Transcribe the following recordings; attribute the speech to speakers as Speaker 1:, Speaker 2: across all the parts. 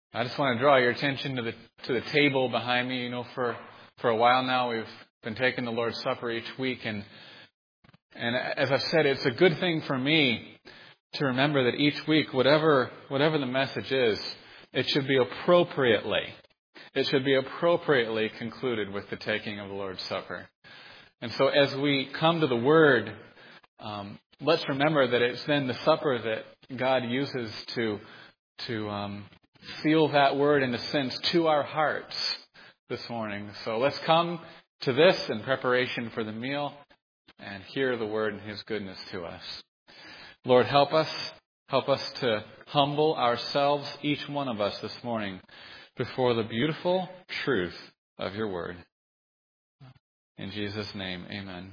Speaker 1: I just want to draw your attention to the table behind me. For a while now, we've been taking the Lord's Supper each week, and as I've said, it's a good thing for me to remember that each week, whatever the message is, it should be appropriately concluded with the taking of the Lord's Supper. And so, as we come to the Word, let's remember that it's then the supper that God uses to seal that Word, in a sense, to our hearts this morning. So let's come to this in preparation for the meal and hear the Word and His goodness to us. Lord, help us to humble ourselves, each one of us this morning, before the beautiful truth of Your Word. In Jesus' name, amen.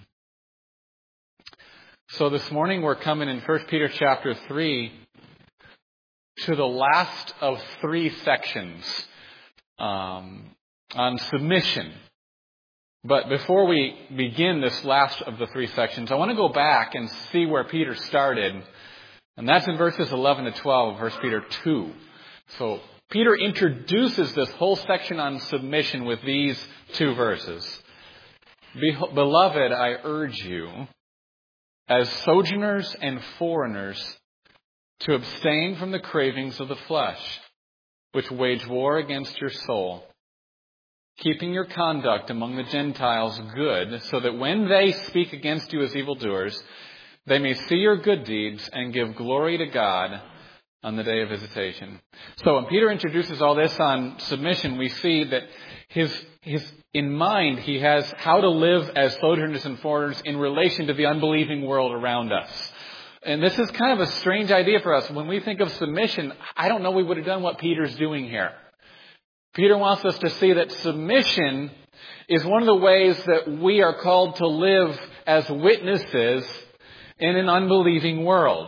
Speaker 1: So this morning we're coming in 1 Peter chapter 3 to the last of 3 sections on submission. But before we begin this last of the 3 sections, I want to go back and see where Peter started. And that's in verses 11 to 12 of 1 Peter 2. So Peter introduces this whole section on submission with these 2 verses. Beloved, I urge you, as sojourners and foreigners, to abstain from the cravings of the flesh, which wage war against your soul, keeping your conduct among the Gentiles good, so that when they speak against you as evildoers, they may see your good deeds and give glory to God on the day of visitation. So when Peter introduces all this on submission, we see that in mind he has how to live as sojourners and foreigners in relation to the unbelieving world around us. And this is kind of a strange idea for us. When we think of submission, I don't know we would have done what Peter's doing here. Peter wants us to see that submission is one of the ways that we are called to live as witnesses in an unbelieving world.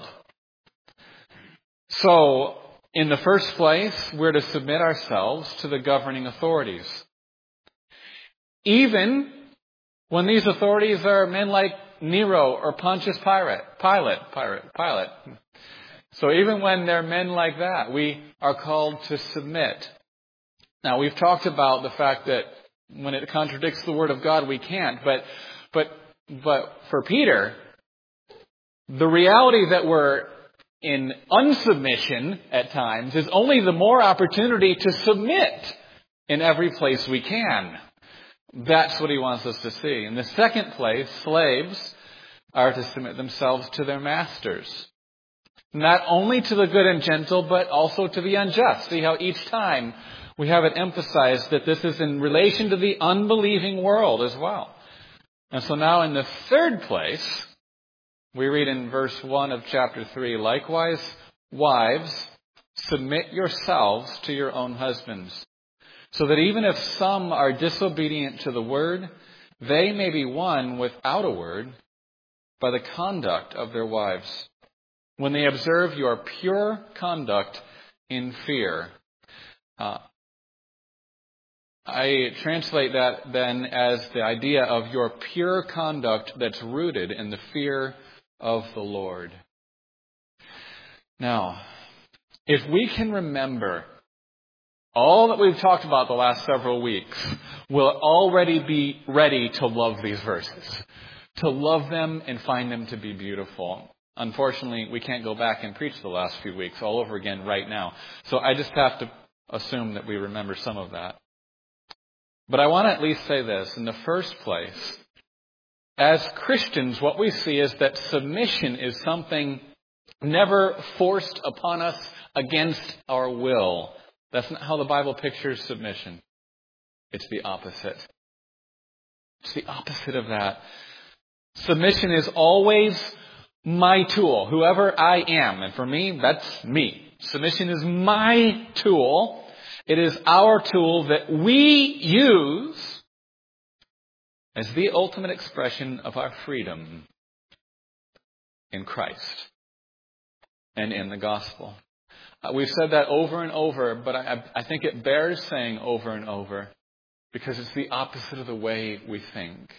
Speaker 1: So, in the first place, we're to submit ourselves to the governing authorities. Even when these authorities are men like Nero or Pontius Pilate. So even when they're men like that, we are called to submit. Now, we've talked about the fact that when it contradicts the Word of God, we can't. But for Peter, the reality that we're in unsubmission at times is only the more opportunity to submit in every place we can. That's what he wants us to see. In the second place, slaves are to submit themselves to their masters. Not only to the good and gentle, but also to the unjust. See how each time we have it emphasized that this is in relation to the unbelieving world as well. And so now in the third place, we read in verse 1 of chapter 3, likewise, wives, submit yourselves to your own husbands, so that even if some are disobedient to the word, they may be won without a word by the conduct of their wives, when they observe your pure conduct in fear. I translate that then as the idea of your pure conduct that's rooted in the fear of the Lord. Now, if we can remember all that we've talked about the last several weeks, we'll already be ready to love these verses, to love them and find them to be beautiful. Unfortunately, we can't go back and preach the last few weeks all over again right now. So I just have to assume that we remember some of that. But I want to at least say this. In the first place, as Christians, what we see is that submission is something never forced upon us against our will. That's not how the Bible pictures submission. It's the opposite. It's the opposite of that. Submission is always my tool, whoever I am. And for me, that's me. Submission is my tool. It is our tool that we use as the ultimate expression of our freedom in Christ and in the gospel. We've said that over and over, but I think it bears saying over and over because it's the opposite of the way we think.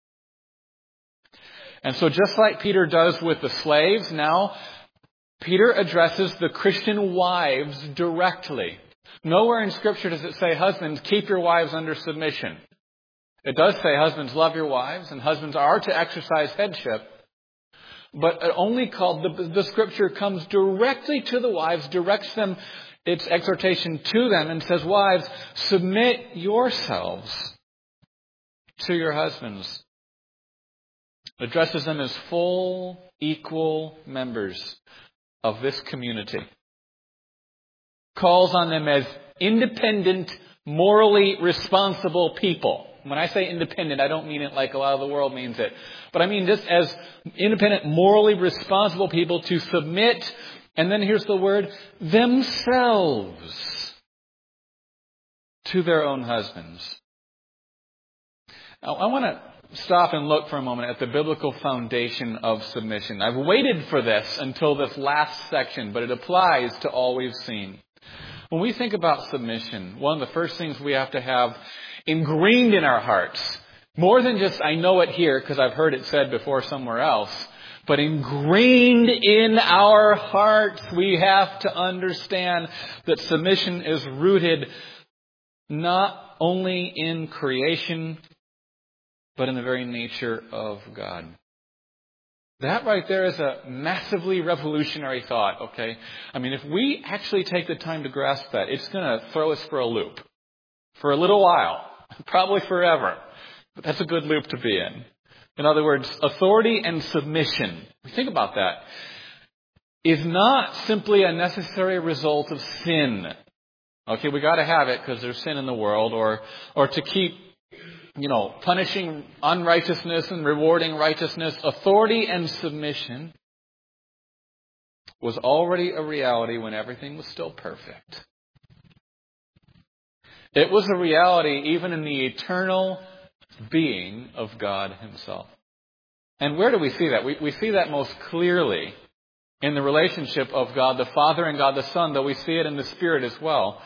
Speaker 1: And so just like Peter does with the slaves, now Peter addresses the Christian wives directly. Nowhere in Scripture does it say, husbands, keep your wives under submission. It does say, husbands, love your wives, and husbands are to exercise headship. But the Scripture comes directly to the wives, directs them, its exhortation to them, and says, wives, submit yourselves to your husbands. Addresses them as full, equal members of this community. Calls on them as independent, morally responsible people. When I say independent, I don't mean it like a lot of the world means it. But I mean just as independent, morally responsible people to submit, and then here's the word, themselves to their own husbands. Now, I want to stop and look for a moment at the biblical foundation of submission. I've waited for this until this last section, but it applies to all we've seen. When we think about submission, one of the first things we have to have ingrained in our hearts, more than just I know it here because I've heard it said before somewhere else, but ingrained in our hearts, we have to understand that submission is rooted not only in creation, but in the very nature of God. That right there is a massively revolutionary thought, okay? I mean, if we actually take the time to grasp that, it's going to throw us for a loop. For a little while. Probably forever. But that's a good loop to be in. In other words, authority and submission, think about that, is not simply a necessary result of sin. Okay, we got to have it because there's sin in the world, or to keep punishing unrighteousness and rewarding righteousness. Authority and submission was already a reality when everything was still perfect. It was a reality even in the eternal being of God Himself. And where do we see that? We see that most clearly in the relationship of God the Father and God the Son, though we see it in the Spirit as well.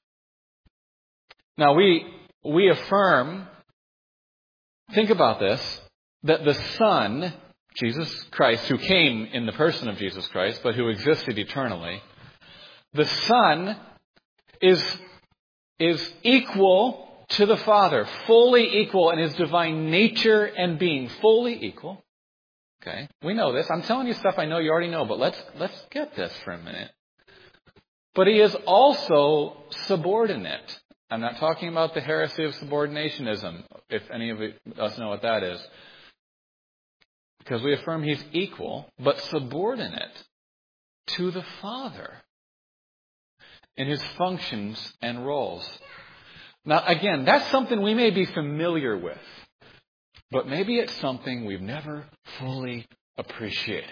Speaker 1: Now we affirm, think about this, that the Son, Jesus Christ, who came in the person of Jesus Christ, but who existed eternally, the Son is equal to the Father, fully equal in His divine nature and being, fully equal. Okay, we know this. I'm telling you stuff I know you already know, but let's get this for a minute. But He is also subordinate. I'm not talking about the heresy of subordinationism, if any of us know what that is. Because we affirm He's equal, but subordinate to the Father in His functions and roles. Now, again, that's something we may be familiar with, but maybe it's something we've never fully appreciated.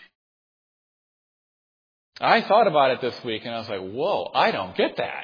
Speaker 1: I thought about it this week, and I was like, whoa, I don't get that.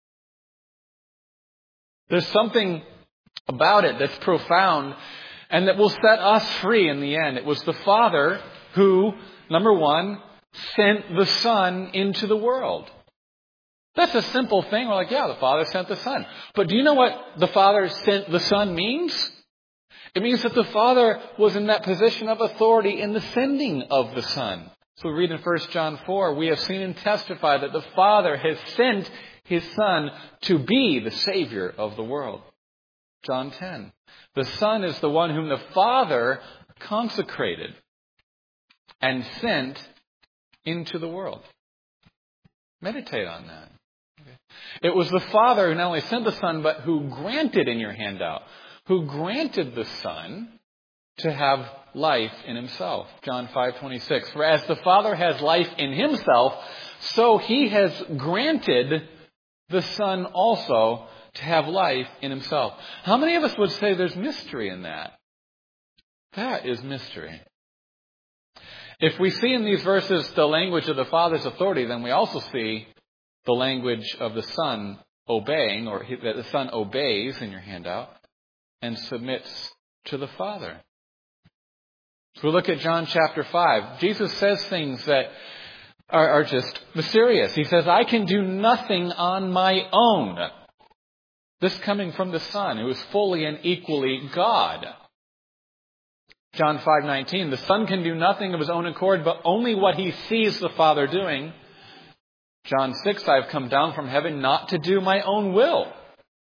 Speaker 1: There's something about it that's profound and that will set us free in the end. It was the Father who, number one, sent the Son into the world. That's a simple thing. We're like, yeah, the Father sent the Son. But do you know what the Father sent the Son means? It means that the Father was in that position of authority in the sending of the Son. So we read in 1 John 4, we have seen and testified that the Father has sent His Son to be the Savior of the world. John 10. The Son is the one whom the Father consecrated and sent into the world. Meditate on that. It was the Father who not only sent the Son, but who granted in your handout, who granted the Son to have life in Himself. John 5:26. For as the Father has life in Himself, so He has granted the Son also to have life in Himself. How many of us would say there's mystery in that? That is mystery. If we see in these verses the language of the Father's authority, then we also see the language of the Son obeying, or that the Son obeys in your handout and submits to the Father. So we look at John chapter 5. Jesus says things that are just mysterious. He says, I can do nothing on my own. This coming from the Son, who is fully and equally God. John 5:19, the Son can do nothing of His own accord, but only what He sees the Father doing. John 6, I have come down from heaven not to do my own will,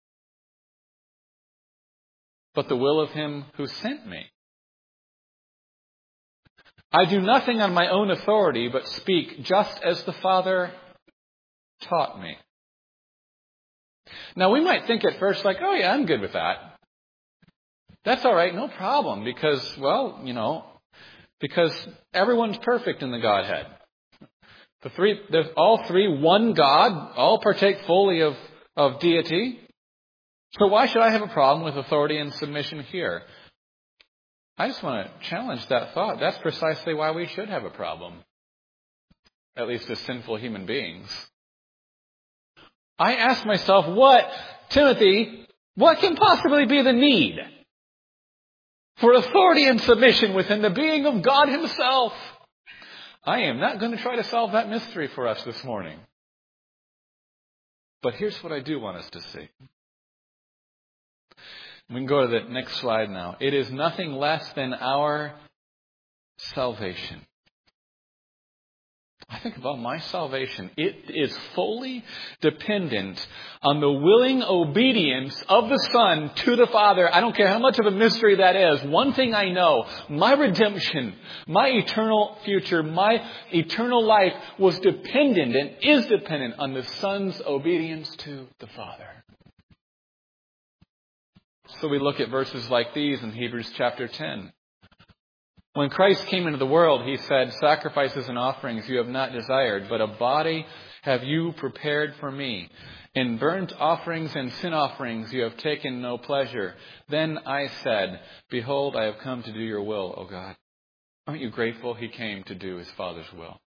Speaker 1: but the will of him who sent me. I do nothing on my own authority, but speak just as the Father taught me. Now we might think at first like, oh yeah, I'm good with that. That's all right, no problem, because everyone's perfect in the Godhead. There's all three, one God, all partake fully of deity. So why should I have a problem with authority and submission here? I just want to challenge that thought. That's precisely why we should have a problem. At least as sinful human beings. I ask myself, Timothy, what can possibly be the need for authority and submission within the being of God himself? I am not going to try to solve that mystery for us this morning. But here's what I do want us to see. We can go to the next slide now. It is nothing less than our salvation. I think about my salvation. It is fully dependent on the willing obedience of the Son to the Father. I don't care how much of a mystery that is. One thing I know, my redemption, my eternal future, my eternal life was dependent and is dependent on the Son's obedience to the Father. So we look at verses like these in Hebrews chapter 10. When Christ came into the world, he said, sacrifices and offerings you have not desired, but a body have you prepared for me. In burnt offerings and sin offerings you have taken no pleasure. Then I said, behold, I have come to do your will, O God. Aren't you grateful he came to do his Father's will?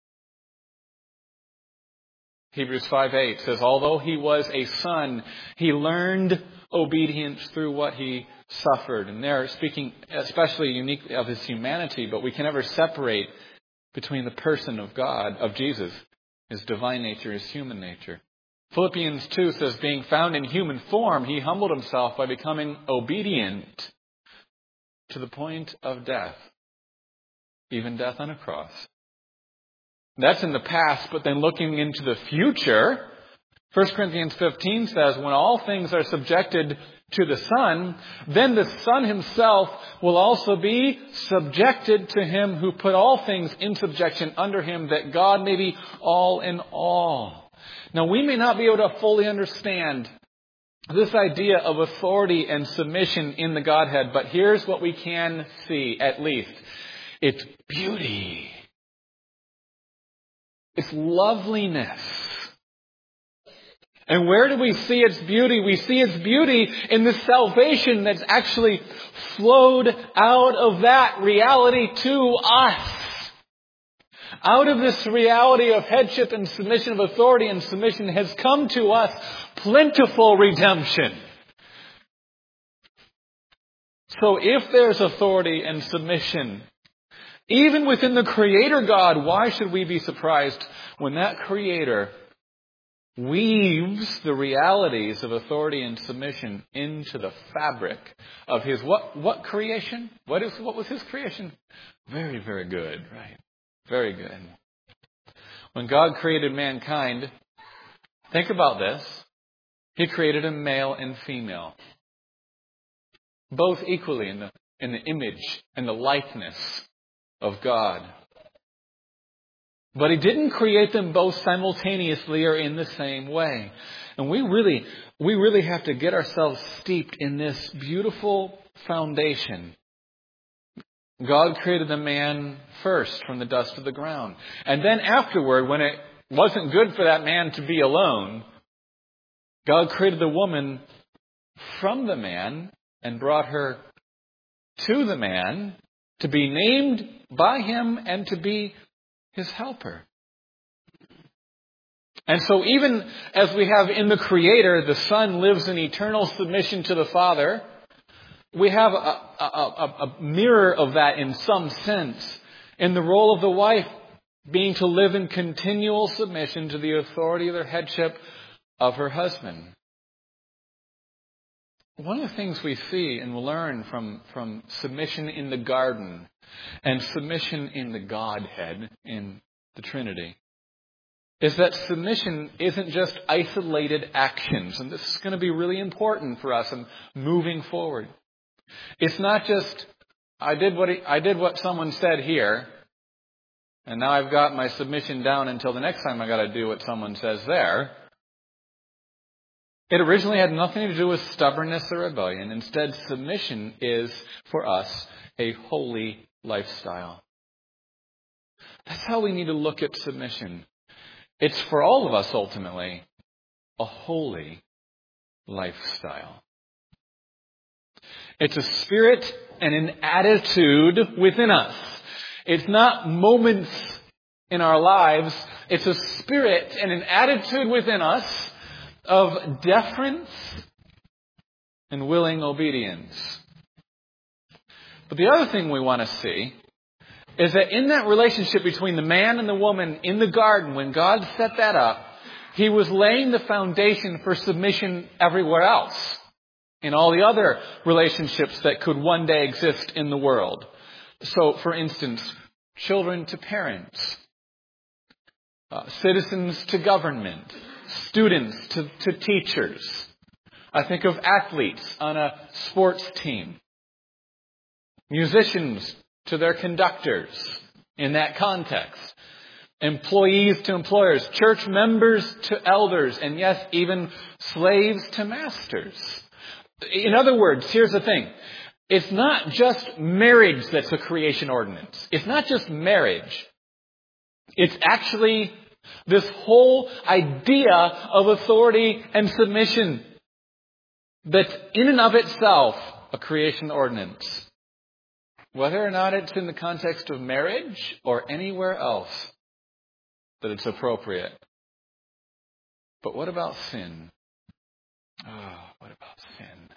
Speaker 1: Hebrews 5:8 says, although he was a son, he learned obedience through what he suffered. And they're speaking especially uniquely of his humanity, but we can never separate between the person of God, of Jesus, his divine nature, his human nature. Philippians 2 says, being found in human form, he humbled himself by becoming obedient to the point of death, even death on a cross. That's in the past, but then looking into the future, 1 Corinthians 15 says, when all things are subjected to the Son, then the Son himself will also be subjected to him who put all things in subjection under him, that God may be all in all. Now, we may not be able to fully understand this idea of authority and submission in the Godhead, but here's what we can see, at least. It's beauty. It's loveliness. And where do we see its beauty? We see its beauty in the salvation that's actually flowed out of that reality to us. Out of this reality of headship and submission, of authority and submission, has come to us plentiful redemption. So if there's authority and submission, even within the Creator God, why should we be surprised when that Creator weaves the realities of authority and submission into the fabric of his what creation? What was his creation? Very, very good, right? Very good. When God created mankind, think about this. He created a male and female, both equally in the image and the likeness of God. But he didn't create them both simultaneously or in the same way. And we really have to get ourselves steeped in this beautiful foundation. God created the man first from the dust of the ground. And then afterward, when it wasn't good for that man to be alone, God created the woman from the man and brought her to the man to be named by him and to be his helper. And so even as we have in the Creator, the Son lives in eternal submission to the Father, we have a mirror of that in some sense in the role of the wife being to live in continual submission to the authority of the headship of her husband. One of the things we see and learn from submission in the garden and submission in the Godhead, in the Trinity, is that submission isn't just isolated actions. And this is going to be really important for us in moving forward. It's not just, I did what someone said here, and now I've got my submission down until the next time I got to do what someone says there. It originally had nothing to do with stubbornness or rebellion. Instead, submission is, for us, a holy lifestyle. That's how we need to look at submission. It's for all of us, ultimately, a holy lifestyle. It's a spirit and an attitude within us. It's not moments in our lives. It's a spirit and an attitude within us of deference and willing obedience. But the other thing we want to see is that in that relationship between the man and the woman in the garden, when God set that up, He was laying the foundation for submission everywhere else, in all the other relationships that could one day exist in the world. So, for instance, children to parents, citizens to government, students to teachers. I think of athletes on a sports team, musicians to their conductors in that context, employees to employers, church members to elders, and yes, even slaves to masters. In other words, here's the thing. It's not just marriage that's a creation ordinance. It's not just marriage. It's actually this whole idea of authority and submission that's in and of itself a creation ordinance. Whether or not it's in the context of marriage or anywhere else that it's appropriate. But what about sin? What about sin?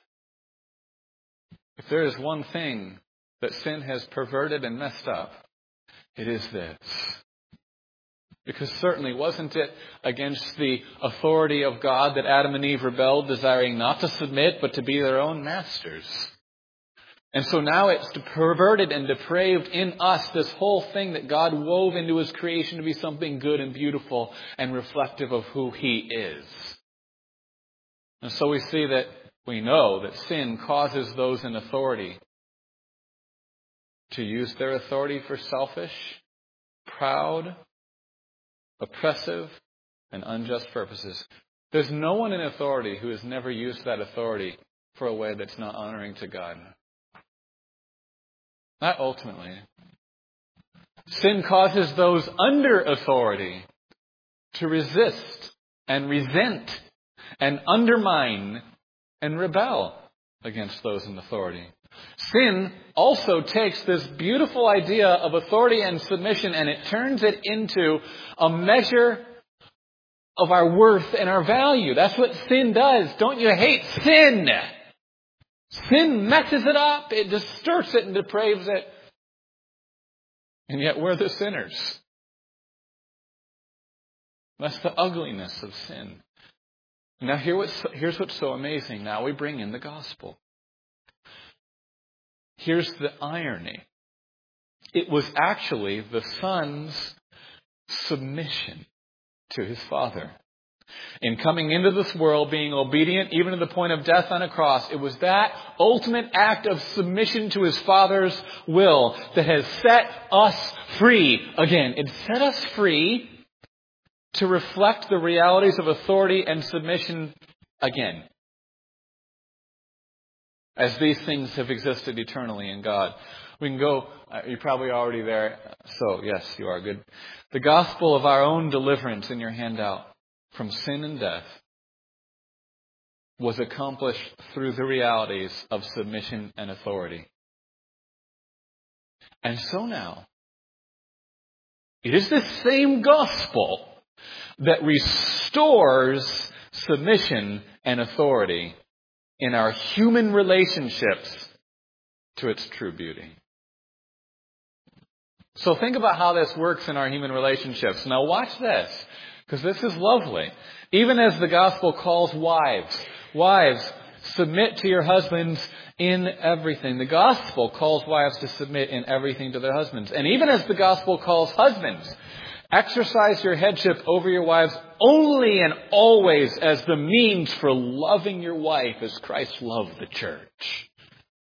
Speaker 1: If there is one thing that sin has perverted and messed up, it is this. Because certainly wasn't it against the authority of God that Adam and Eve rebelled, desiring not to submit, but to be their own masters? And so now it's perverted and depraved in us, this whole thing that God wove into His creation to be something good and beautiful and reflective of who He is. And so we know that sin causes those in authority to use their authority for selfish, proud, oppressive, and unjust purposes. There's no one in authority who has never used that authority for a way that's not honoring to God. Not ultimately. Sin causes those under authority to resist and resent and undermine and rebel against those in authority. Sin also takes this beautiful idea of authority and submission and it turns it into a measure of our worth and our value. That's what sin does. Don't you hate sin? Sin messes it up. It distorts it and depraves it. And yet we're the sinners. That's the ugliness of sin. Now here's what's so amazing. Now we bring in the gospel. Here's the irony. It was actually the Son's submission to His Father. In coming into this world, being obedient even to the point of death on a cross, it was that ultimate act of submission to His Father's will that has set us free again. It set us free to reflect the realities of authority and submission again, as these things have existed eternally in God. We can go, you're probably already there, so yes, you are good. The gospel of our own deliverance in your handout from sin and death was accomplished through the realities of submission and authority. And so now, it is this same gospel that restores submission and authority in our human relationships to its true beauty. So think about how this works in our human relationships. Now watch this, because this is lovely. Even as the gospel calls wives, submit to your husbands in everything. The gospel calls wives to submit in everything to their husbands. And even as the gospel calls husbands Exercise your headship over your wives only and always as the means for loving your wife as Christ loved the church.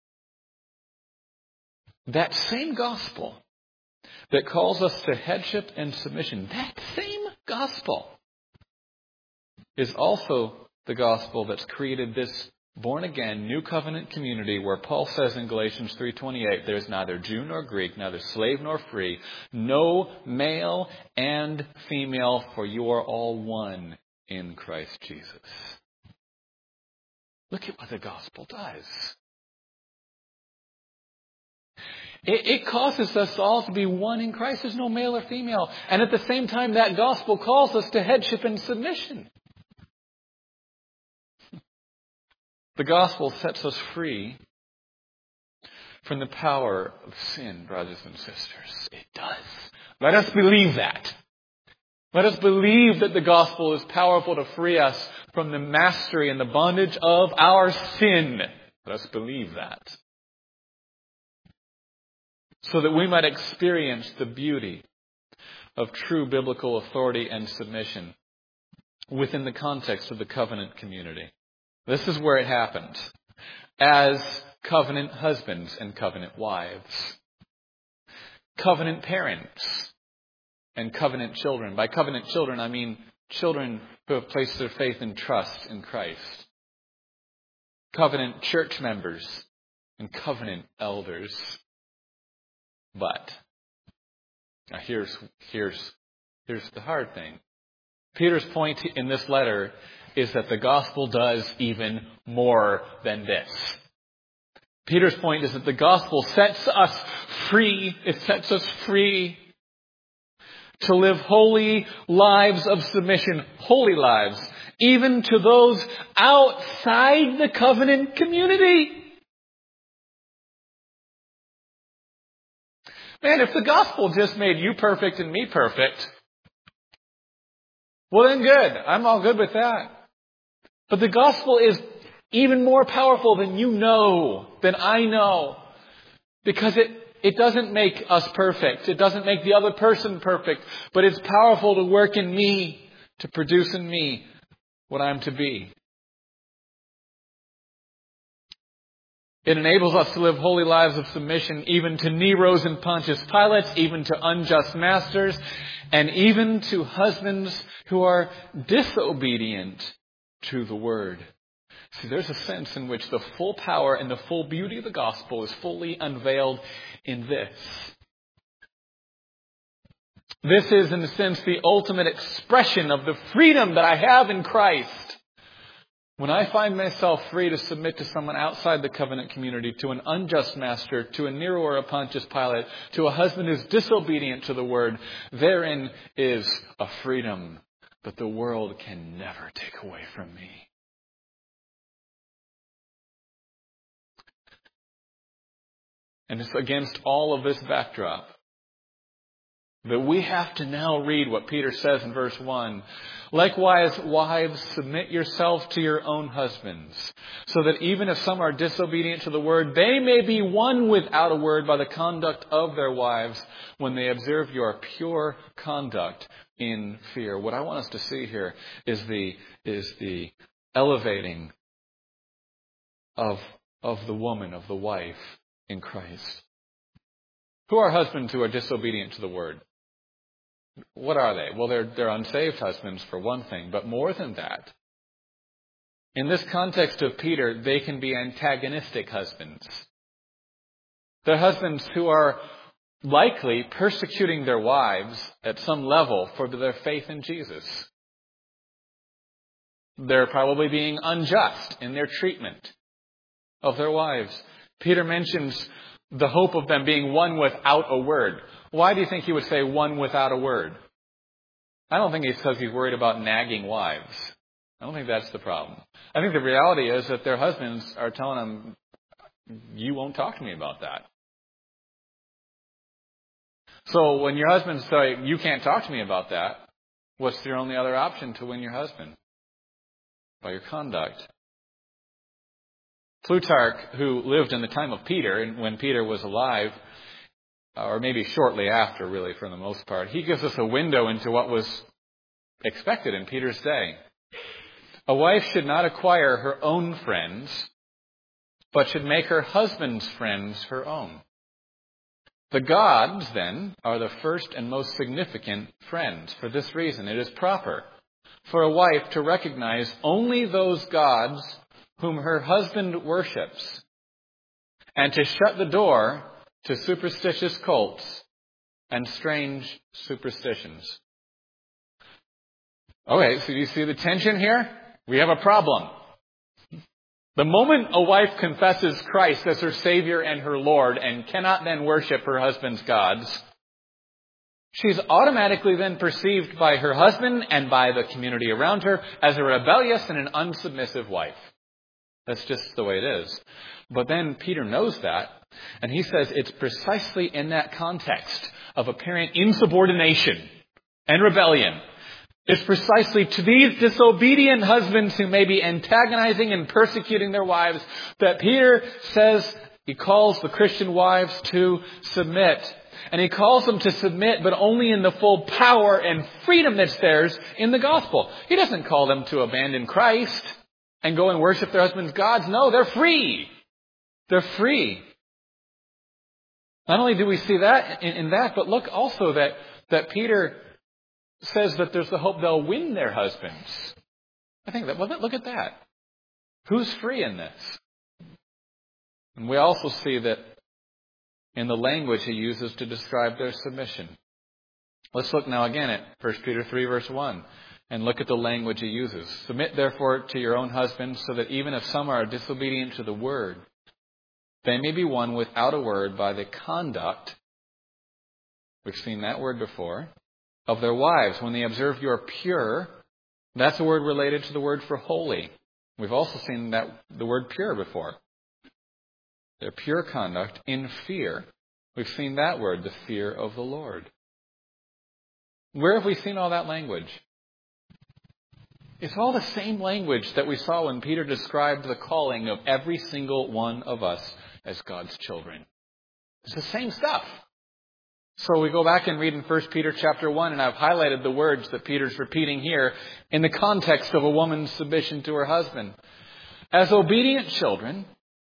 Speaker 1: That same gospel that calls us to headship and submission, that same gospel is also the gospel that's created this born-again, new covenant community where Paul says in Galatians 3:28, there's neither Jew nor Greek, neither slave nor free, no male and female, for you are all one in Christ Jesus. Look at what the gospel does. It causes us all to be one in Christ. There's no male or female. And at the same time, that gospel calls us to headship and submission. The gospel sets us free from the power of sin, brothers and sisters. It does. Let us believe that. Let us believe that the gospel is powerful to free us from the mastery and the bondage of our sin. Let us believe that. So that we might experience the beauty of true biblical authority and submission within the context of the covenant community. This is where it happens. As covenant husbands and covenant wives. Covenant parents and covenant children. By covenant children, I mean children who have placed their faith and trust in Christ. Covenant church members and covenant elders. But now here's the hard thing. Peter's point in this letter is that the gospel does even more than this. Peter's point is that the gospel sets us free. It sets us free to live holy lives of submission, holy lives, even to those outside the covenant community. Man, if the gospel just made you perfect and me perfect, well then good. I'm all good with that. But the gospel is even more powerful than you know, than I know. Because it doesn't make us perfect. It doesn't make the other person perfect. But it's powerful to work in me, to produce in me what I'm to be. It enables us to live holy lives of submission, even to Neros and Pontius Pilates, even to unjust masters, and even to husbands who are disobedient to the word. See, there's a sense in which the full power and the full beauty of the gospel is fully unveiled in this. This is, in a sense, the ultimate expression of the freedom that I have in Christ. When I find myself free to submit to someone outside the covenant community, to an unjust master, to a Nero or a Pontius Pilate, to a husband who's disobedient to the word, therein is a freedom that the world can never take away from me. And it's against all of this backdrop that we have to now read what Peter says in verse 1. Likewise, wives, submit yourselves to your own husbands, so that even if some are disobedient to the word, they may be won without a word by the conduct of their wives when they observe your pure conduct in fear. What I want us to see here is the elevating of the woman, of the wife in Christ. Who are husbands who are disobedient to the word? What are they? Well, they're unsaved husbands for one thing, but more than that. In this context of Peter, they can be antagonistic husbands. They're husbands who are likely persecuting their wives at some level for their faith in Jesus. They're probably being unjust in their treatment of their wives. Peter mentions the hope of them being won without a word. Why do you think he would say won without a word? I don't think it's because he's worried about nagging wives. I don't think that's the problem. I think the reality is that their husbands are telling them, you won't talk to me about that. So when your husbands say, you can't talk to me about that, what's your only other option to win your husband? By your conduct. Plutarch, who lived in the time of Peter, and when Peter was alive, or maybe shortly after, really, for the most part, he gives us a window into what was expected in Peter's day. A wife should not acquire her own friends, but should make her husband's friends her own. The gods, then, are the first and most significant friends. For this reason, it is proper for a wife to recognize only those gods whom her husband worships, and to shut the door to superstitious cults and strange superstitions. Okay, so you see the tension here? We have a problem. The moment a wife confesses Christ as her Savior and her Lord and cannot then worship her husband's gods, she's automatically then perceived by her husband and by the community around her as a rebellious and an unsubmissive wife. That's just the way it is. But then Peter knows that, and he says it's precisely in that context of apparent insubordination and rebellion. It's precisely to these disobedient husbands who may be antagonizing and persecuting their wives that Peter says he calls the Christian wives to submit. And he calls them to submit, but only in the full power and freedom that's theirs in the gospel. He doesn't call them to abandon Christ and go and worship their husband's gods. No, they're free. They're free. Not only do we see that in that, but look also that Peter says that there's the hope they'll win their husbands. I think that, well, look at that. Who's free in this? And we also see that in the language he uses to describe their submission. Let's look now again at 1 Peter 3 verse 1 and look at the language he uses. Submit therefore to your own husbands, so that even if some are disobedient to the word, they may be won without a word by the conduct, we've seen that word before, of their wives. When they observe you are pure, that's a word related to the word for holy. We've also seen that the word pure before. Their pure conduct in fear. We've seen that word, the fear of the Lord. Where have we seen all that language? It's all the same language that we saw when Peter described the calling of every single one of us as God's children. It's the same stuff. So we go back and read in 1 Peter chapter 1, and I've highlighted the words that Peter's repeating here in the context of a woman's submission to her husband. As obedient children,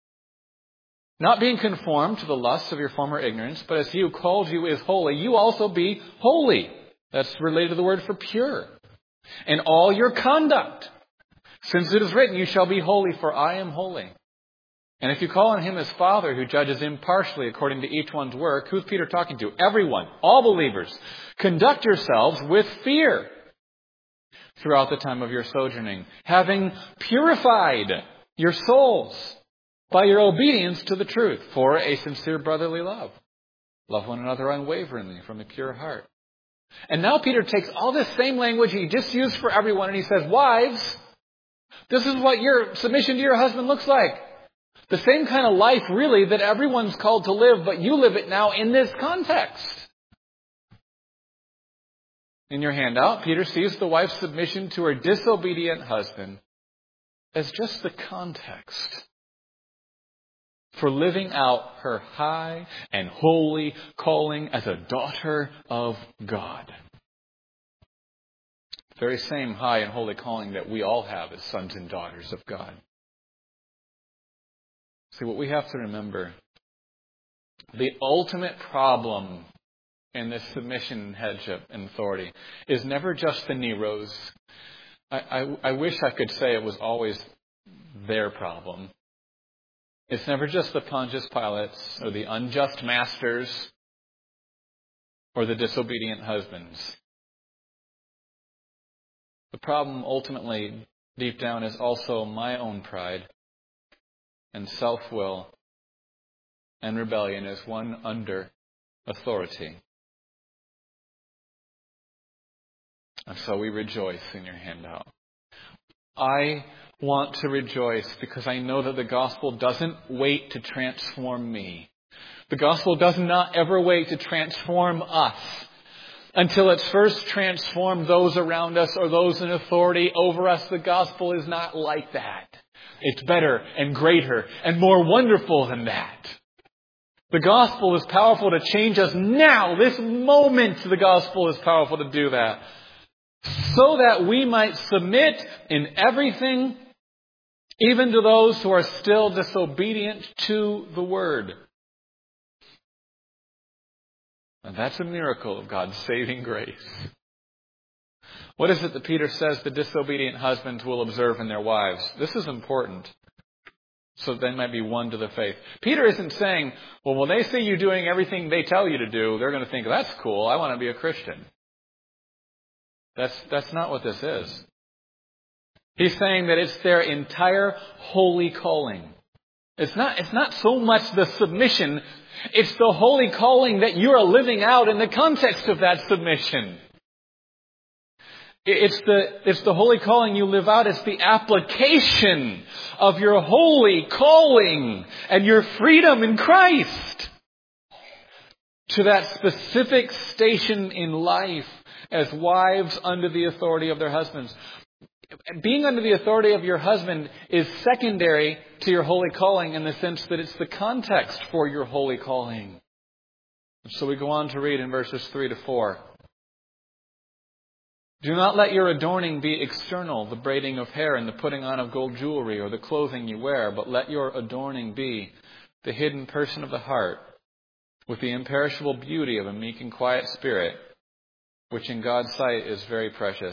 Speaker 1: not being conformed to the lusts of your former ignorance, but as he who called you is holy, you also be holy. That's related to the word for pure. In all your conduct, since it is written, you shall be holy, for I am holy. And if you call on him as Father, who judges impartially according to each one's work, who's Peter talking to? Everyone, all believers. Conduct yourselves with fear throughout the time of your sojourning, having purified your souls by your obedience to the truth for a sincere brotherly love. Love one another unwaveringly from a pure heart. And now Peter takes all this same language he just used for everyone, and he says, wives, this is what your submission to your husband looks like. The same kind of life, really, that everyone's called to live, but you live it now in this context. In your handout, Peter sees the wife's submission to her disobedient husband as just the context for living out her high and holy calling as a daughter of God. The very same high and holy calling that we all have as sons and daughters of God. See, what we have to remember, the ultimate problem in this submission, headship, and authority is never just the Neros. I wish I could say it was always their problem. It's never just the Pontius Pilates or the unjust masters or the disobedient husbands. The problem ultimately, deep down, is also my own pride and self-will and rebellion as one under authority. And so we rejoice in your handout. I want to rejoice because I know that the gospel doesn't wait to transform me. The gospel does not ever wait to transform us until it's first transformed those around us or those in authority over us. The gospel is not like that. It's better and greater and more wonderful than that. The gospel is powerful to change us now. This moment, the gospel is powerful to do that. So that we might submit in everything, even to those who are still disobedient to the word. And that's a miracle of God's saving grace. What is it that Peter says the disobedient husbands will observe in their wives? This is important, so they might be won to the faith. Peter isn't saying, well, when they see you doing everything they tell you to do, they're going to think, that's cool, I want to be a Christian. That's not what this is. He's saying that it's their entire holy calling. It's not so much the submission, it's the holy calling that you are living out in the context of that submission. It's the holy calling you live out. It's the application of your holy calling and your freedom in Christ to that specific station in life as wives under the authority of their husbands. Being under the authority of your husband is secondary to your holy calling in the sense that it's the context for your holy calling. So we go on to read in verses 3 to 4. Do not let your adorning be external, the braiding of hair and the putting on of gold jewelry or the clothing you wear, but let your adorning be the hidden person of the heart, with the imperishable beauty of a meek and quiet spirit, which in God's sight is very precious.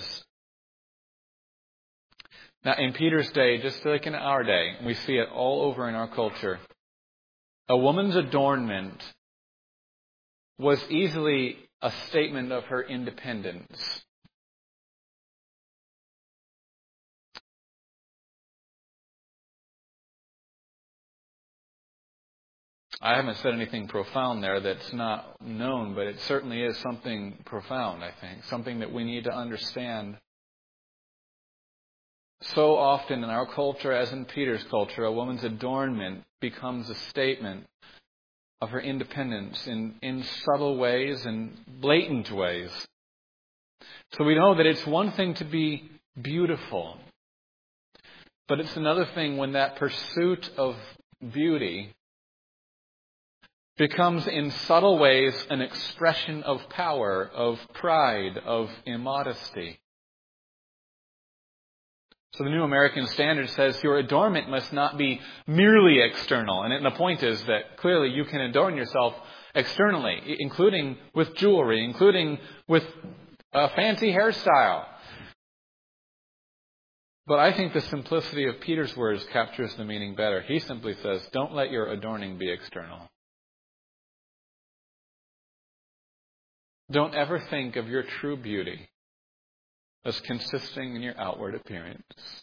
Speaker 1: Now, in Peter's day, just like in our day, we see it all over in our culture. A woman's adornment was easily a statement of her independence. I haven't said anything profound there that's not known, but it certainly is something profound, I think. Something that we need to understand. So often in our culture, as in Peter's culture, a woman's adornment becomes a statement of her independence in subtle ways and blatant ways. So we know that it's one thing to be beautiful, but it's another thing when that pursuit of beauty becomes in subtle ways an expression of power, of pride, of immodesty. So the New American Standard says your adornment must not be merely external. And the point is that clearly you can adorn yourself externally, including with jewelry, including with a fancy hairstyle. But I think the simplicity of Peter's words captures the meaning better. He simply says, don't let your adorning be external. Don't ever think of your true beauty as consisting in your outward appearance.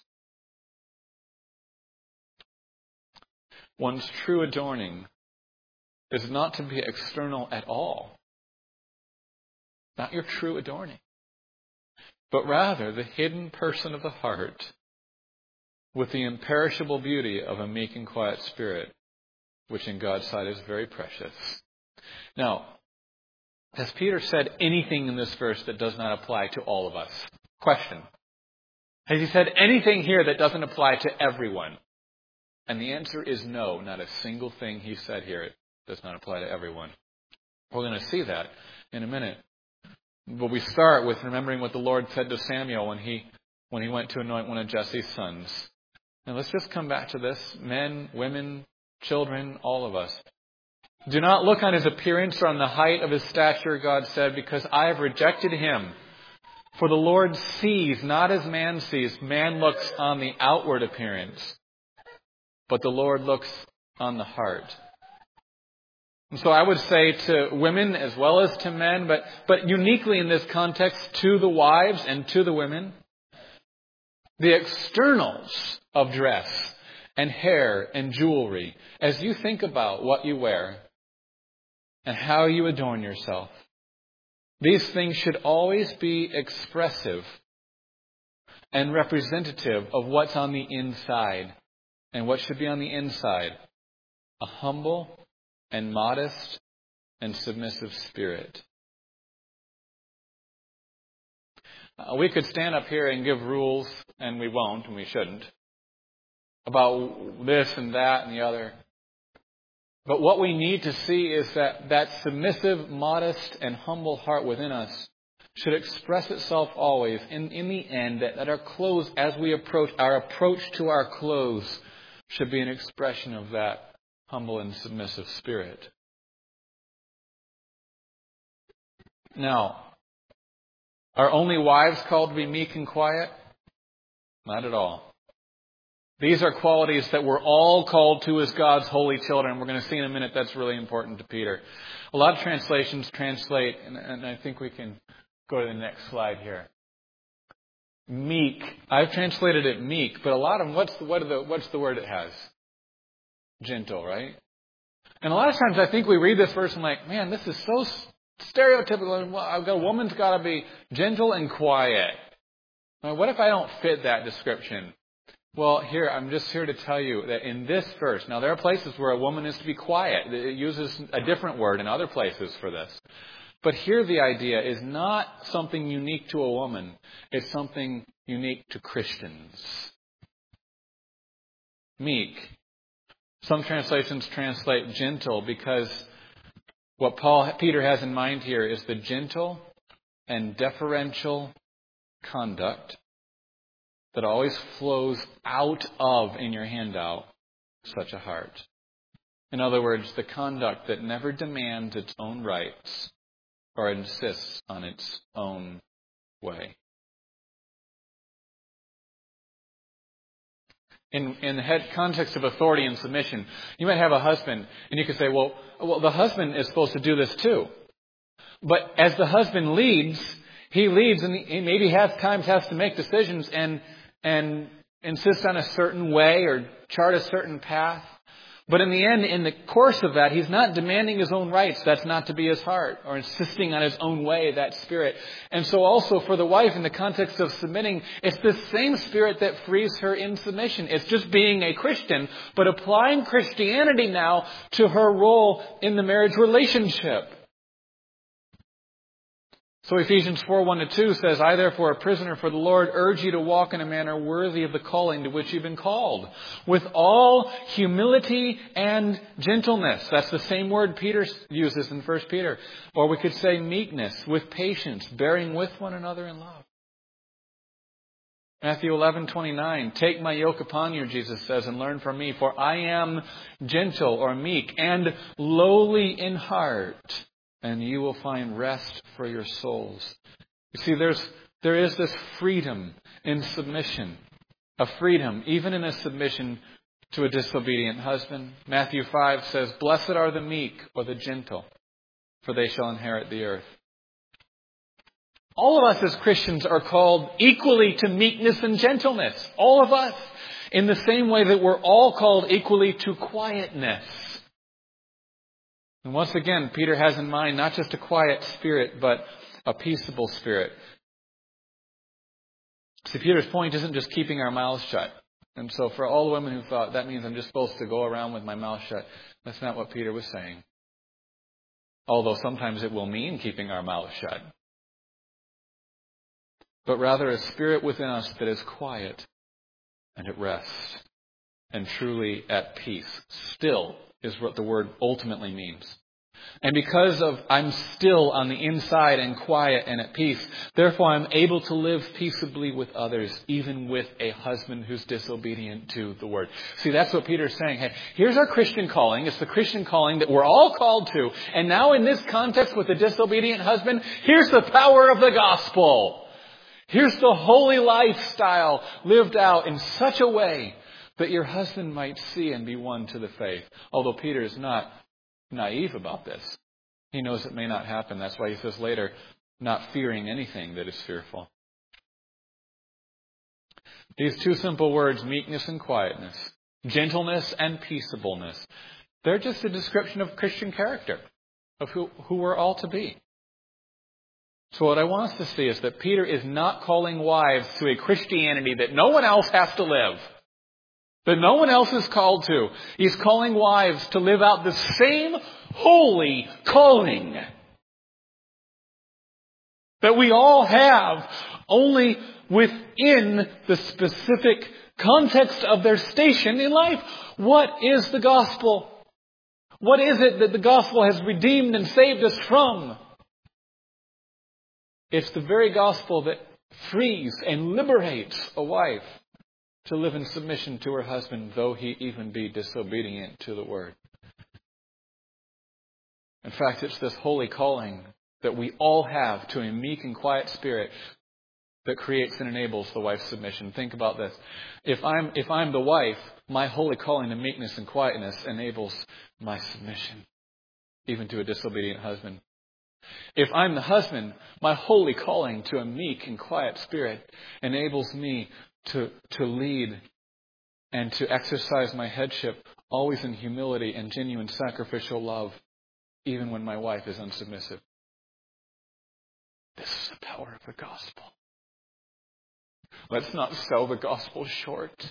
Speaker 1: One's true adorning is not to be external at all. Not your true adorning. But rather the hidden person of the heart with the imperishable beauty of a meek and quiet spirit, which in God's sight is very precious. Now, has Peter said anything in this verse that does not apply to all of us? Question. Has he said anything here that doesn't apply to everyone? And the answer is no. Not a single thing he said here does not apply to everyone. We're going to see that in a minute. But we start with remembering what the Lord said to Samuel when he went to anoint one of Jesse's sons. Now let's just come back to this. Men, women, children, all of us. Do not look on his appearance or on the height of his stature, God said, because I have rejected him. For the Lord sees not as man sees. Man looks on the outward appearance, but the Lord looks on the heart. And so I would say to women as well as to men, but uniquely in this context to the wives and to the women, the externals of dress and hair and jewelry, as you think about what you wear and how you adorn yourself, these things should always be expressive and representative of what's on the inside. And what should be on the inside? A humble and modest and submissive spirit. We could stand up here and give rules, and we won't, and we shouldn't, about this and that and the other. But what we need to see is that submissive, modest, and humble heart within us should express itself always in the end that our clothes, as we approach, our approach to our clothes should be an expression of that humble and submissive spirit. Now, are only wives called to be meek and quiet? Not at all. These are qualities that we're all called to as God's holy children. We're going to see in a minute that's really important to Peter. A lot of translations translate, and I think we can go to the next slide here. Meek. I've translated it meek, but a lot of them, what's the word it has? Gentle, right? And a lot of times I think we read this verse and like, man, this is so stereotypical. I've got a woman's got to be gentle and quiet. Now, what if I don't fit that description? Well, I'm just here to tell you that in this verse, now there are places where a woman is to be quiet. It uses a different word in other places for this. But here the idea is not something unique to a woman. It's something unique to Christians. Meek. Some translations translate gentle because what Peter has in mind here is the gentle and deferential conduct that always flows out of, in your handout, such a heart. In other words, the conduct that never demands its own rights or insists on its own way. In the context of authority and submission, you might have a husband, and you could say, well, the husband is supposed to do this too. But as the husband leads, he leads, and he maybe has to make decisions and insist on a certain way or chart a certain path. But in the end, in the course of that, he's not demanding his own rights. That's not to be his heart, or insisting on his own way, that spirit. And so also for the wife, in the context of submitting, it's the same spirit that frees her in submission. It's just being a Christian, but applying Christianity now to her role in the marriage relationship. So Ephesians 4:1-2 says, I therefore, a prisoner for the Lord, urge you to walk in a manner worthy of the calling to which you've been called, with all humility and gentleness. That's the same word Peter uses in 1 Peter. Or we could say meekness, with patience, bearing with one another in love. Matthew 11:29, take my yoke upon you, Jesus says, and learn from me, for I am gentle or meek and lowly in heart, and you will find rest for your souls. You see, there is this freedom in submission. A freedom, even in a submission to a disobedient husband. Matthew 5 says, blessed are the meek or the gentle, for they shall inherit the earth. All of us as Christians are called equally to meekness and gentleness. All of us. In the same way that we're all called equally to quietness. And once again, Peter has in mind not just a quiet spirit, but a peaceable spirit. See, Peter's point isn't just keeping our mouths shut. And so for all the women who thought that means I'm just supposed to go around with my mouth shut, that's not what Peter was saying. Although sometimes it will mean keeping our mouths shut. But rather a spirit within us that is quiet and at rest and truly at peace. Still is what the word ultimately means. And because of I'm still on the inside and quiet and at peace, therefore I'm able to live peaceably with others, even with a husband who's disobedient to the word. See, that's what Peter's saying. Hey, here's our Christian calling. It's the Christian calling that we're all called to. And now in this context with the disobedient husband, here's the power of the gospel. Here's the holy lifestyle lived out in such a way that your husband might see and be won to the faith. Although Peter is not naive about this. He knows it may not happen. That's why he says later, not fearing anything that is fearful. These two simple words, meekness and quietness, gentleness and peaceableness, they're just a description of Christian character, of who we're all to be. So what I want us to see is that Peter is not calling wives to a Christianity that no one else has to live. That no one else is called to. He's calling wives to live out the same holy calling that we all have, only within the specific context of their station in life. What is the gospel? What is it that the gospel has redeemed and saved us from? It's the very gospel that frees and liberates a wife to live in submission to her husband, though he even be disobedient to the word. In fact, it's this holy calling that we all have to a meek and quiet spirit that creates and enables the wife's submission. Think about this. If I'm the wife, my holy calling to meekness and quietness enables my submission, even to a disobedient husband. If I'm the husband, my holy calling to a meek and quiet spirit enables me to lead and to exercise my headship always in humility and genuine sacrificial love, even when my wife is unsubmissive. This is the power of the gospel. Let's not sell the gospel short.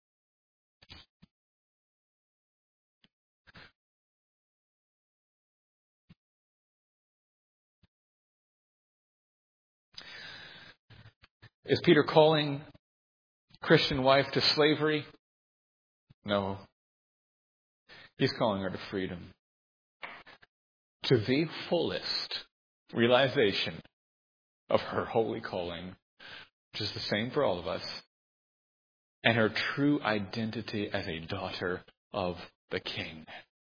Speaker 1: Is Peter calling Christian wife to slavery? No. He's calling her to freedom. To the fullest realization of her holy calling, which is the same for all of us, and her true identity as a daughter of the King.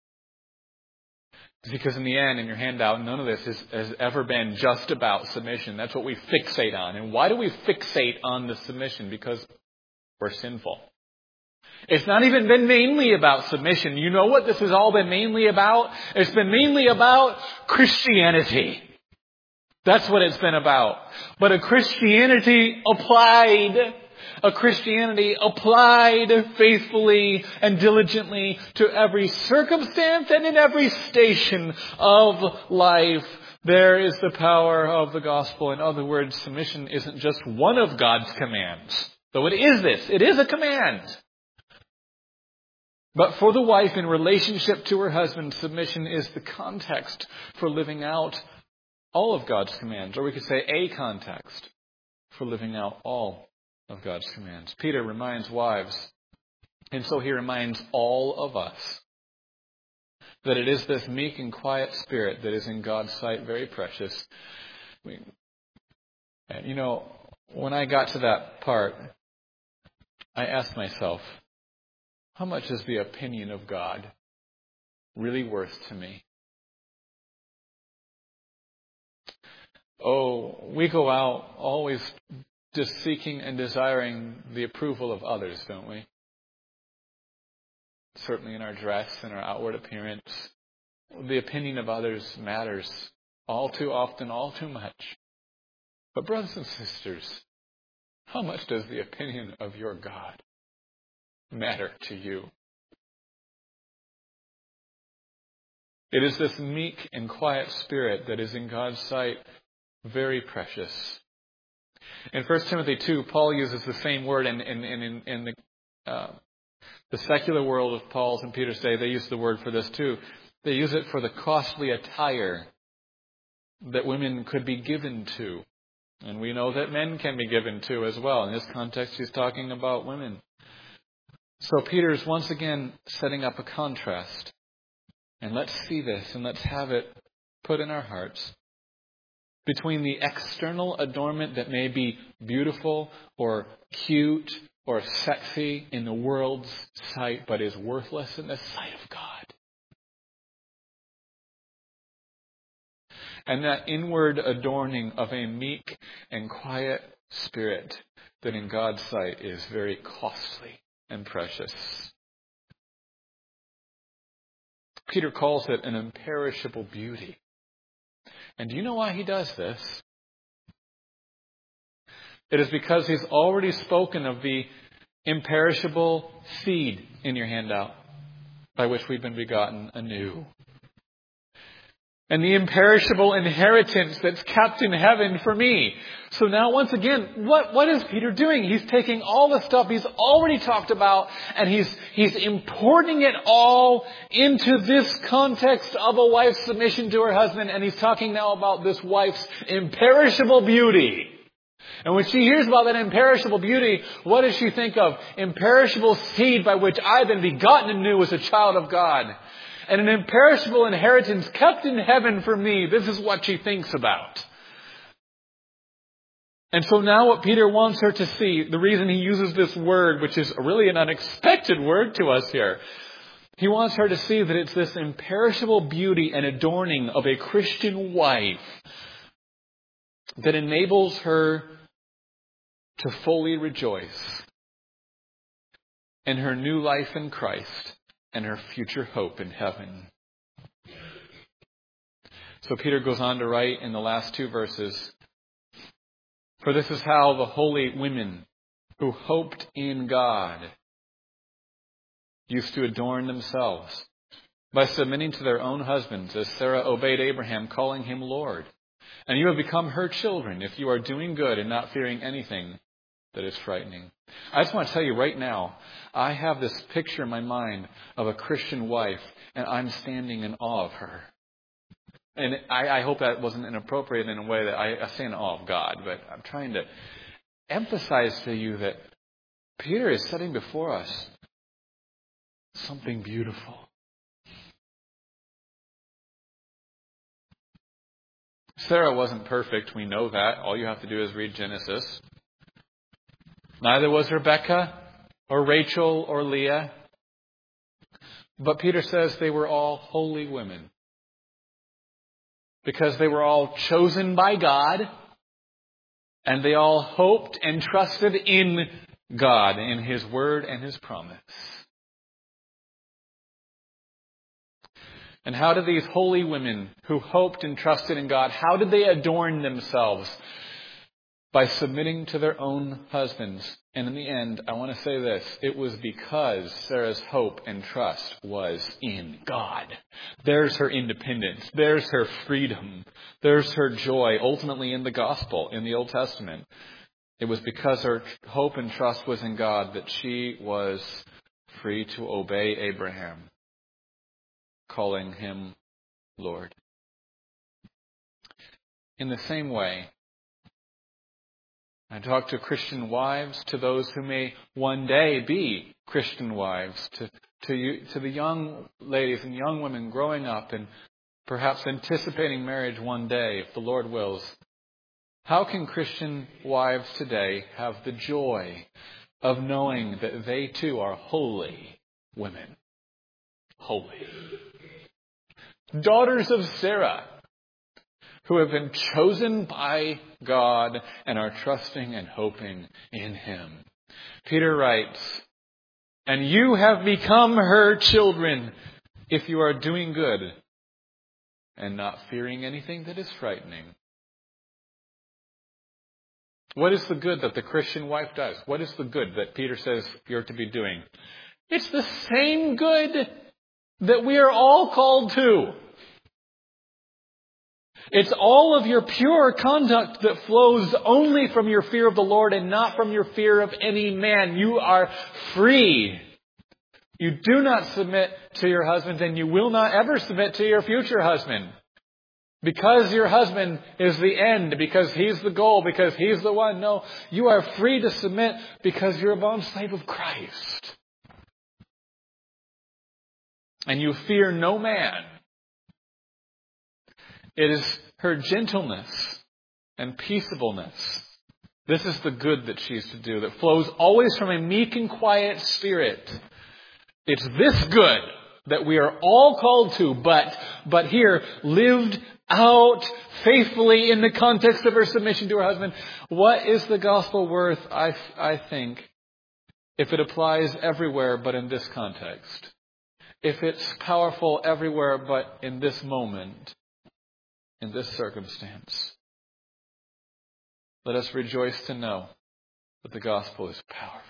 Speaker 1: Because in the end, in your handout, none of this has ever been just about submission. That's what we fixate on. And why do we fixate on the submission? Because we're sinful. It's not even been mainly about submission. You know what this has all been mainly about? It's been mainly about Christianity. That's what it's been about. But a Christianity applied faithfully and diligently to every circumstance and in every station of life. There is the power of the gospel. In other words, submission isn't just one of God's commands. Though it is this. It is a command. But for the wife in relationship to her husband, submission is the context for living out all of God's commands. Or we could say a context for living out all of God's commands. Peter reminds wives, and so he reminds all of us, that it is this meek and quiet spirit that is in God's sight very precious. And you know, when I got to that part, I asked myself, how much is the opinion of God really worth to me? Oh, we go out always just seeking and desiring the approval of others, don't we? Certainly in our dress and our outward appearance. The opinion of others matters all too often, all too much. But brothers and sisters, how much does the opinion of your God matter to you? It is this meek and quiet spirit that is in God's sight very precious. In 1 Timothy 2, Paul uses the same word in the secular world of Paul's and Peter's day. They use the word for this too. They use it for the costly attire that women could be given to. And we know that men can be given to as well. In this context, he's talking about women. So Peter's once again setting up a contrast. And let's see this and let's have it put in our hearts. Between the external adornment that may be beautiful or cute or sexy in the world's sight, but is worthless in the sight of God. And that inward adorning of a meek and quiet spirit that in God's sight is very costly and precious. Peter calls it an imperishable beauty. And do you know why he does this? It is because he's already spoken of the imperishable seed in your handout by which we've been begotten anew. And the imperishable inheritance that's kept in heaven for me. So now once again, what is Peter doing? He's taking all the stuff he's already talked about and he's importing it all into this context of a wife's submission to her husband. And he's talking now about this wife's imperishable beauty. And when she hears about that imperishable beauty, what does she think of? Imperishable seed by which I've been begotten anew as a child of God. and an imperishable inheritance kept in heaven for me. This is what she thinks about. And so now what Peter wants her to see, the reason he uses this word, which is really an unexpected word to us here, he wants her to see that it's this imperishable beauty and adorning of a Christian wife that enables her to fully rejoice in her new life in Christ and her future hope in heaven. So Peter goes on to write in the last two verses, "For this is how the holy women who hoped in God used to adorn themselves, by submitting to their own husbands, as Sarah obeyed Abraham, calling him Lord. And you have become her children if you are doing good and not fearing anything that is frightening." I just want to tell you right now, I have this picture in my mind of a Christian wife, and I'm standing in awe of her. And I hope that wasn't inappropriate in a way that I say in awe of God, but I'm trying to emphasize to you that Peter is setting before us something beautiful. Sarah wasn't perfect. We know that. All you have to do is read Genesis. Neither was Rebecca or Rachel or Leah. But Peter says they were all holy women, because they were all chosen by God, and they all hoped and trusted in God, in His Word and His promise. And how did these holy women who hoped and trusted in God, how did they adorn themselves? By submitting to their own husbands. And in the end, I want to say this, it was because Sarah's hope and trust was in God. There's her independence. There's her freedom. There's her joy, ultimately in the gospel, in the Old Testament. It was because her hope and trust was in God that she was free to obey Abraham, calling him Lord. In the same way, I talk to Christian wives, to those who may one day be Christian wives, to the young ladies and young women growing up and perhaps anticipating marriage one day, if the Lord wills. How can Christian wives today have the joy of knowing that they too are holy women? Holy. Daughters of Sarah, who have been chosen by God and are trusting and hoping in Him. Peter writes, "And you have become her children if you are doing good and not fearing anything that is frightening." What is the good that the Christian wife does? What is the good that Peter says you're to be doing? It's the same good that we are all called to. It's all of your pure conduct that flows only from your fear of the Lord and not from your fear of any man. You are free. You do not submit to your husband, and you will not ever submit to your future husband. Because your husband is the end, because he's the goal, because he's the one. No, you are free to submit because you're a bondslave of Christ. And you fear no man. It is her gentleness and peaceableness. This is the good that she is to do, that flows always from a meek and quiet spirit. It's this good that we are all called to, but here, lived out faithfully in the context of her submission to her husband. What is the gospel worth, I think, if it applies everywhere but in this context? If it's powerful everywhere but in this moment, in this circumstance? Let us rejoice to know that the gospel is powerful.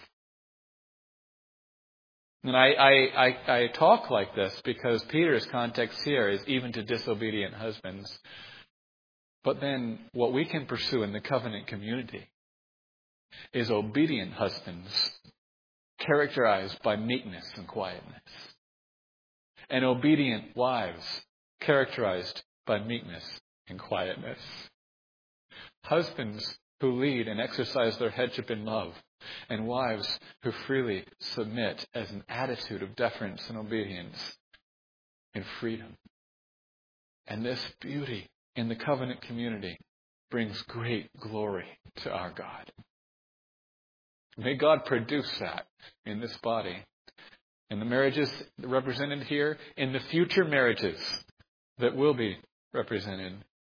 Speaker 1: And I talk like this because Peter's context here is even to disobedient husbands. But then what we can pursue in the covenant community is obedient husbands characterized by meekness and quietness. And obedient wives characterized by meekness and quietness. Husbands who lead and exercise their headship in love, and wives who freely submit as an attitude of deference and obedience. in freedom. And this beauty in the covenant community brings great glory to our God. May God produce that in this body, in the marriages represented here, in the future marriages that will be represented.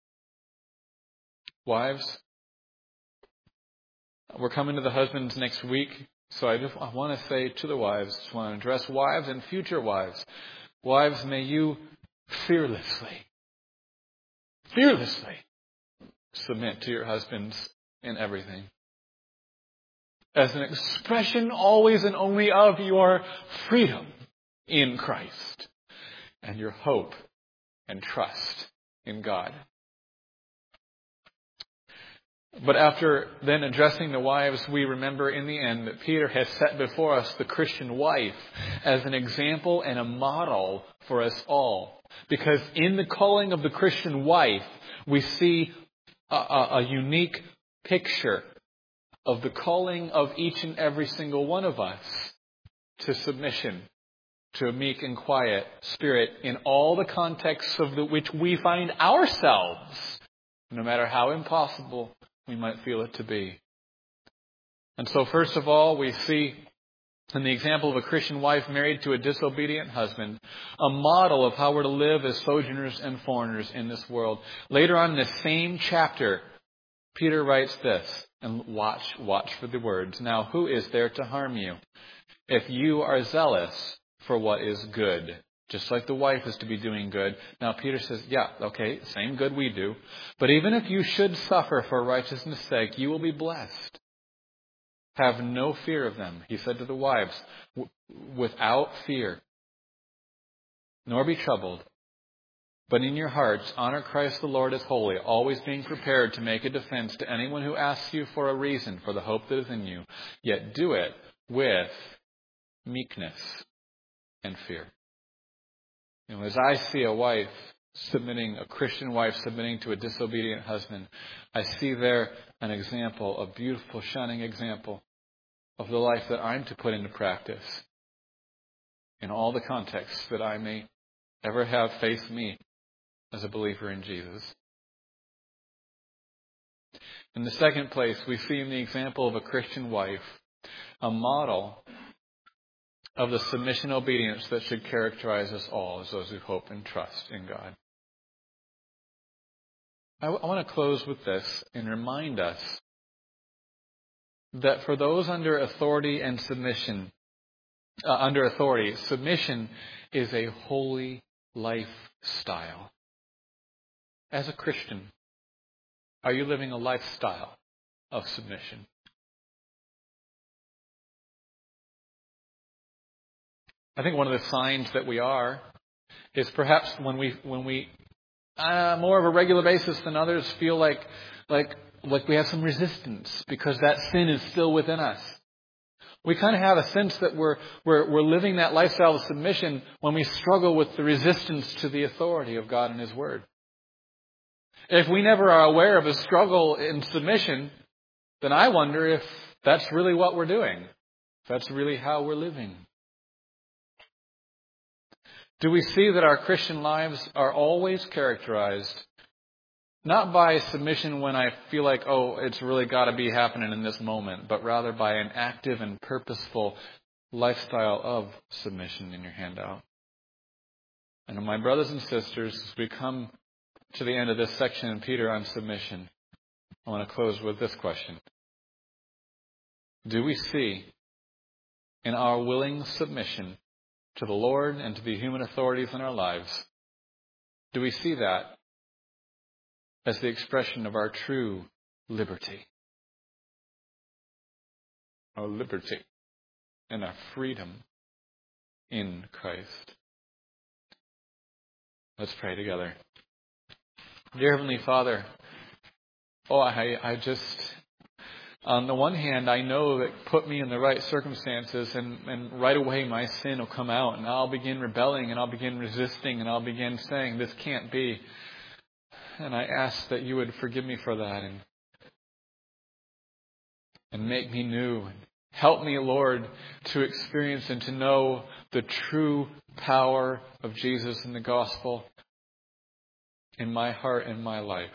Speaker 1: Wives, we're coming to the husbands next week, so I want to say to the wives, I want to address wives and future wives. Wives, may you fearlessly submit to your husbands in everything. As an expression always and only of your freedom in Christ and your hope and trust in God. But after then addressing the wives, we remember in the end that Peter has set before us the Christian wife as an example and a model for us all. Because in the calling of the Christian wife, we see a unique picture of the calling of each and every single one of us to submission, to a meek and quiet spirit in all the contexts of which we find ourselves, no matter how impossible we might feel it to be. And so first of all, we see in the example of a Christian wife married to a disobedient husband, a model of how we're to live as sojourners and foreigners in this world. Later on in the same chapter, Peter writes this, and watch for the words. Now, who is there to harm you if you are zealous for what is good? Just like the wife is to be doing good. Now, Peter says, yeah, okay, same good we do. But even if you should suffer for righteousness' sake, you will be blessed. Have no fear of them, he said to the wives, without fear, nor be troubled. But in your hearts, honor Christ the Lord as holy, always being prepared to make a defense to anyone who asks you for a reason for the hope that is in you. Yet do it with meekness and fear. As I see a Christian wife submitting to a disobedient husband, I see there an example, a beautiful, shining example of the life that I'm to put into practice in all the contexts that I may ever have faced me as a believer in Jesus. In the second place, we see in the example of a Christian wife a model of the submission obedience that should characterize us all as those who hope and trust in God. I want to close with this and remind us that for those under authority and submission is a holy lifestyle. As a Christian, are you living a lifestyle of submission? I think one of the signs that we are is perhaps when we more of a regular basis than others feel like we have some resistance because that sin is still within us. We kind of have a sense that we're living that lifestyle of submission when we struggle with the resistance to the authority of God and His Word. If we never are aware of a struggle in submission, then I wonder if that's really what we're doing. If that's really how we're living. Do we see that our Christian lives are always characterized not by submission when I feel like, it's really got to be happening in this moment, but rather by an active and purposeful lifestyle of submission in your handout? And my brothers and sisters, as we come to the end of this section in Peter on submission, I want to close with this question. Do we see in our willing submission to the Lord and to the human authorities in our lives, do we see that as the expression of our true liberty? Our liberty and our freedom in Christ. Let's pray together. Dear Heavenly Father, I just, on the one hand, I know that put me in the right circumstances and right away my sin will come out and I'll begin rebelling and I'll begin resisting and I'll begin saying this can't be. And I ask that you would forgive me for that and make me new Help me, Lord, to experience and to know the true power of Jesus and the gospel in my heart and my life.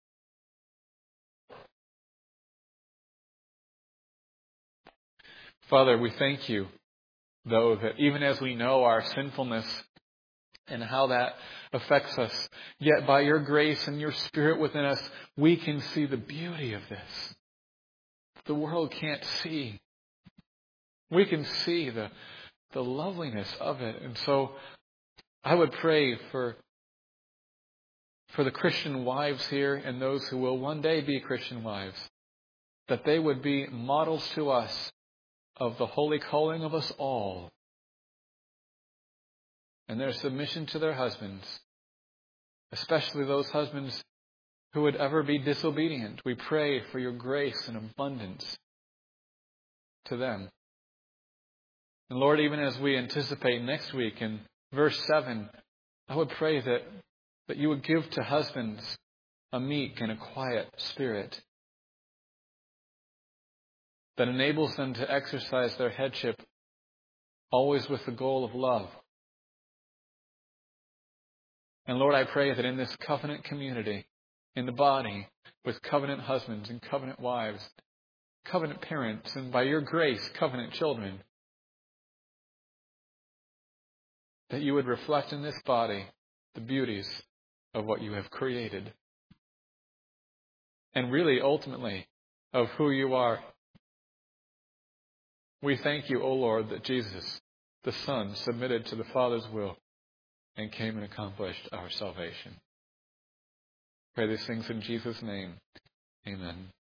Speaker 1: Father, we thank you, though, that even as we know our sinfulness and how that affects us, yet by your grace and your Spirit within us, we can see the beauty of this. The world can't see. We can see the loveliness of it. And so I would pray for the Christian wives here and those who will one day be Christian wives, that they would be models to us of the holy calling of us all and their submission to their husbands, especially those husbands who would ever be disobedient. We pray for your grace and abundance to them. And Lord, even as we anticipate next week in verse 7, I would pray that you would give to husbands a meek and a quiet spirit that enables them to exercise their headship always with the goal of love. And Lord, I pray that in this covenant community, in the body, with covenant husbands and covenant wives, covenant parents, and by your grace, covenant children, that you would reflect in this body the beauties of what you have created. And really, ultimately, of who you are. We thank you, O Lord, that Jesus, the Son, submitted to the Father's will and came and accomplished our salvation. Pray these things in Jesus' name. Amen.